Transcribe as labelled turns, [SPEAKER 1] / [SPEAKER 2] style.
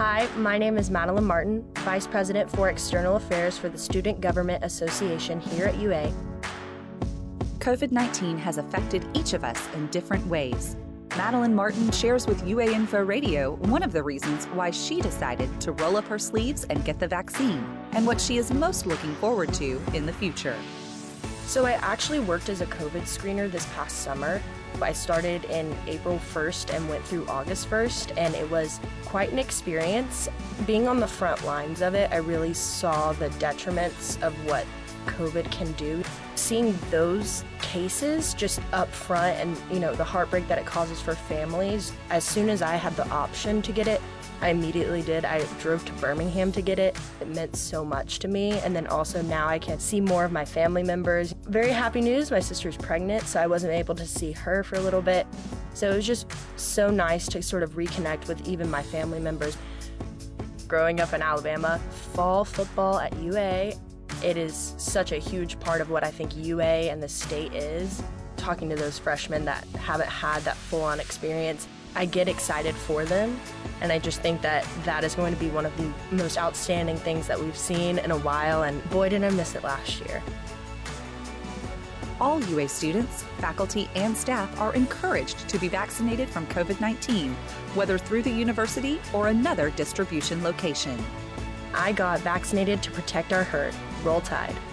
[SPEAKER 1] Hi, my name is Madeline Martin, Vice President for External Affairs for the Student Government Association here at UA.
[SPEAKER 2] COVID-19 has affected each of us in different ways. Madeline Martin shares with UA Info Radio one of the reasons why she decided to roll up her sleeves and get the vaccine, and what she is most looking forward to in the future.
[SPEAKER 1] So I actually worked as a COVID screener this past summer. I started in April 1st and went through August 1st, and it was quite an experience. Being on the front lines of it, I really saw the detriments of what COVID can do. Seeing those cases just up front and, the heartbreak that it causes for families, as soon as I had the option to get it, I immediately did. I drove to Birmingham to get it. It meant so much to me. And then also now I can see more of my family members. Very happy news, my sister's pregnant, so I wasn't able to see her for a little bit. So it was just so nice to sort of reconnect with even my family members. Growing up in Alabama, fall football at UA, it is such a huge part of what I think UA and the state is. Talking to those freshmen that haven't had that full-on experience, I get excited for them, and I just think that that is going to be one of the most outstanding things that we've seen in a while, and boy, did I miss it last year.
[SPEAKER 2] All UA students, faculty, and staff are encouraged to be vaccinated from COVID-19, whether through the university or another distribution location.
[SPEAKER 1] I got vaccinated to protect our herd. Roll Tide.